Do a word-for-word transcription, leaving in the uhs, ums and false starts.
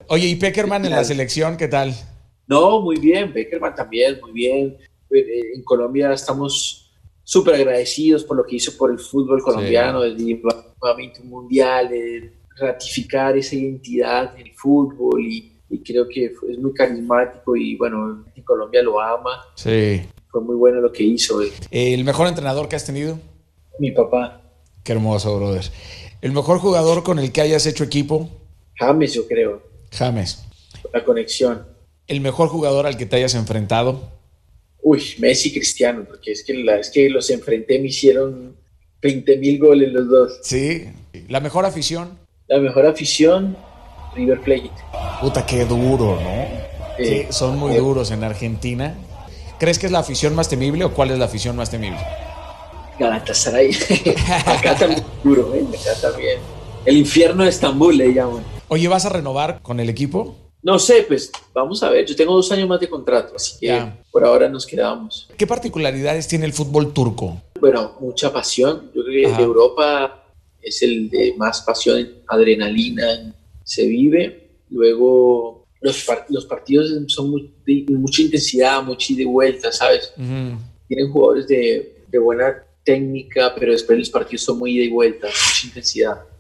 Oye, ¿y Pekerman ¿Qué en la tal? selección qué tal? No, muy bien, Beckerman también, muy bien. Eh, En Colombia estamos súper agradecidos por lo que hizo por el fútbol colombiano, Sí. de llevar nuevamente un mundial, de ratificar esa identidad en el fútbol y, y creo que fue- es muy carismático y bueno, en Colombia lo ama. Sí. Fue muy bueno lo que hizo él. ¿El mejor entrenador que has tenido? Mi papá, Qué hermoso, brother. ¿El mejor jugador con el que hayas hecho equipo? James, yo creo, James. la conexión. ¿El mejor jugador al que te hayas enfrentado? Uy, Messi Cristiano, porque es que, la, es que los enfrenté, me hicieron veinte mil goles los dos. Sí. ¿La mejor afición? La mejor afición, River Plate. Puta, qué duro, ¿no? Eh, Que son muy eh, duros en Argentina. ¿Crees que es la afición más temible o cuál es la afición más temible? Galatasaray. Acá también es duro, ¿eh? Acá también. El infierno de Estambul le llaman. Oye, ¿vas a renovar con el equipo? No sé, pues vamos a ver. Yo tengo dos años más de contrato, así Ya. que por ahora nos quedamos. ¿Qué particularidades tiene el fútbol turco? Bueno, mucha pasión. Yo creo que de Ajá. Europa es el de más pasión, adrenalina se vive. Luego los, par- los partidos son muy- de mucha intensidad, mucha ida y vuelta, ¿sabes? Ujú. Tienen jugadores de, de buena técnica, pero después los partidos son muy ida y vuelta, mucha intensidad.